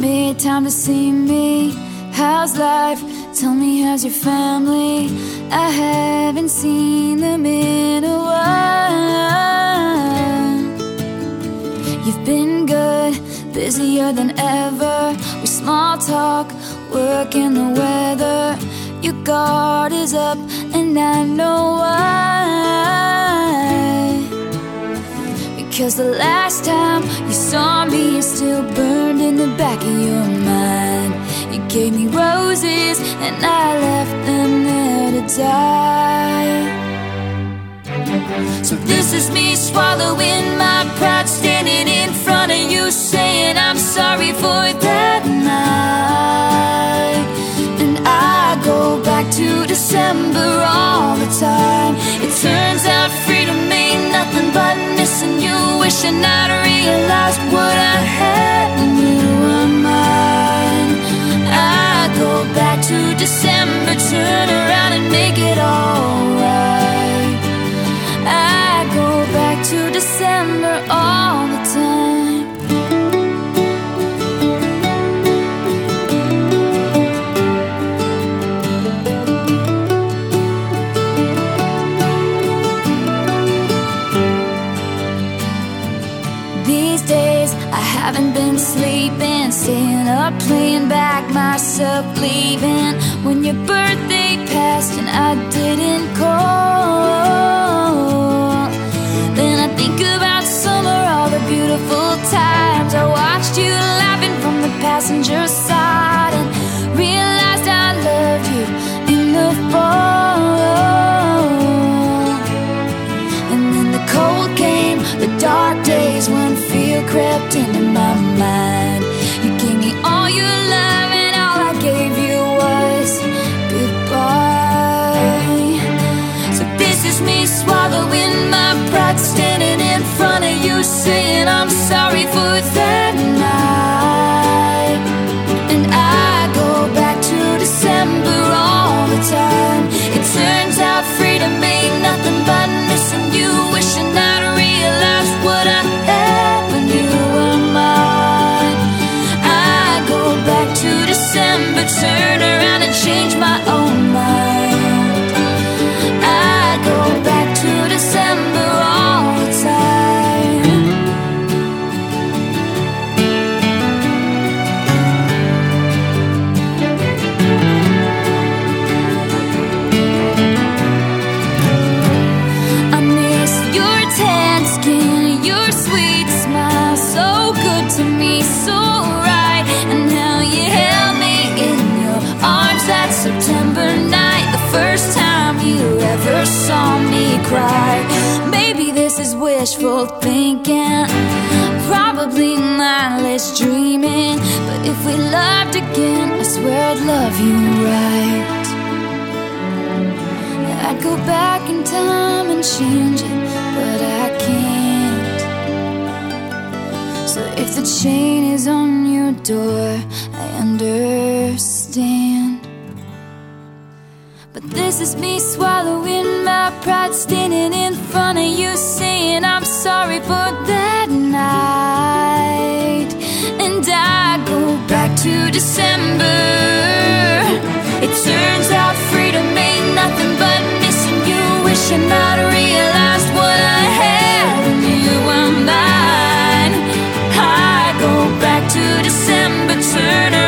made time to see me. How's life? Tell me, how's your family? I haven't seen them in a while. You've been good, busier than ever. We small talk, work in the weather. Your guard is up and I know why. Because the last time you saw me is still burned in the back of your mind. You gave me roses and I left them there to die. So this is me swallowing my pride, standing in front of you saying I'm sorry for that night. And I go back to December all the time. It turns out freedom ain't nothing but missing you, wishing I'd realized what I had when you were mine. I go back to December, turn around and make it alright. I go back to December all the time. These days I haven't been sleeping, staying up playing back myself leaving. When your birthday passed and I didn't call, then I think about summer, all the beautiful times I watched you laughing from the passenger side, and realized I loved you in the fall. And then the cold came, the dark days when fear crept into my mind. You gave me all your love and all I gave you was goodbye. So this is me swallowing my pride, standing in front of you saying I'm sorry for that night. And I go back to December all the time. It turns out freedom ain't nothing but missing you, wishing I'd realized what I had when you were mine. I go back to December, turn around and change my own mind. I go back to December all the time. I miss your tan skin, your sweet smile, so good to me, so right. And how you held me in your arms that September night, the first time you ever saw me cry. Maybe this is wishful thinking, probably mindless dreaming, but if we loved again, I swear I'd love you right. I'd go back in time and change it, but I can't. So if the chain is on your door, I understand. But this is me swallowing my pride, standing in front of you saying I'm sorry for that night. And I go back to December. It turns out freedom ain't nothing but missing you, wishing I'd realized what I had when you were mine. I go back to December, turn around